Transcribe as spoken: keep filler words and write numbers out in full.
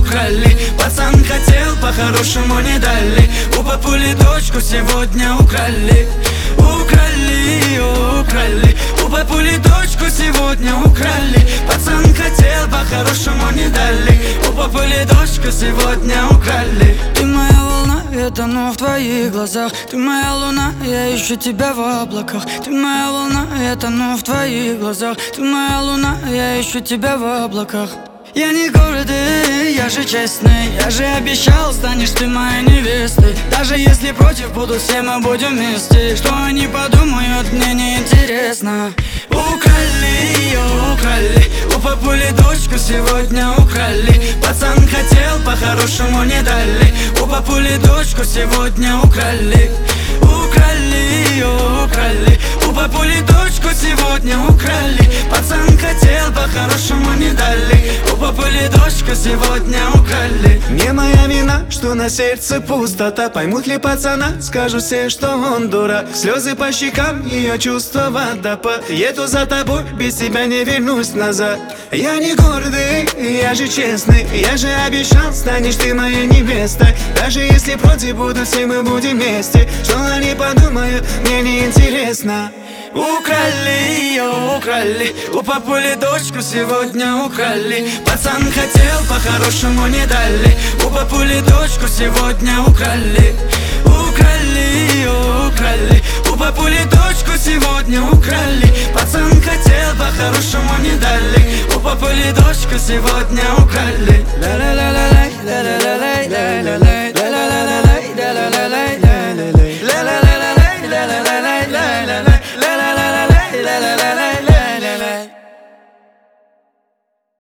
украли. Пацан хотел, по-хорошему не дали. У папули дочку сегодня украли. Украли, украли. У папули дочку сегодня украли. Пацан хотел, по-хорошему не дали. У папули дочку сегодня украли. Ты моя волна, я тону в твоих глазах. Ты моя луна, я ищу тебя в облаках. Ты моя волна, я тону в твоих глазах. Ты моя луна, я ищу тебя в облаках. Я не гордый, я же честный. Я же обещал, станешь ты моей невестой. Даже если против будут, все мы будем вместе. Что они подумают, мне не интересно. Украли, украли. У папули дочку сегодня украли. Пацан хотел, по-хорошему не дали. У папули дочку сегодня украли. Украли, украли. У папули дочку сегодня украли. Пацан хотел, по-хорошему не дали. У папули дочку сегодня украли. Не моя вина, что на сердце пустота. Поймут ли пацана, скажут все, что он дурак. Слезы по щекам, ее чувства водопад. Еду за тобой, без тебя не вернусь назад. Я не гордый, я же честный. Я же обещал, станешь ты моей невестой. Даже если против будут, все мы будем вместе. Что они подумают, мне не интересно. Украли, украли. У папули дочку сегодня украли. Пацан хотел, по-хорошему не дали. У папули дочку сегодня украли. Украли, украли. У папули дочку сегодня украли. Пацан хотел, по-хорошему не дали. У папули дочку сегодня украли. Ла-ла-ла-ла.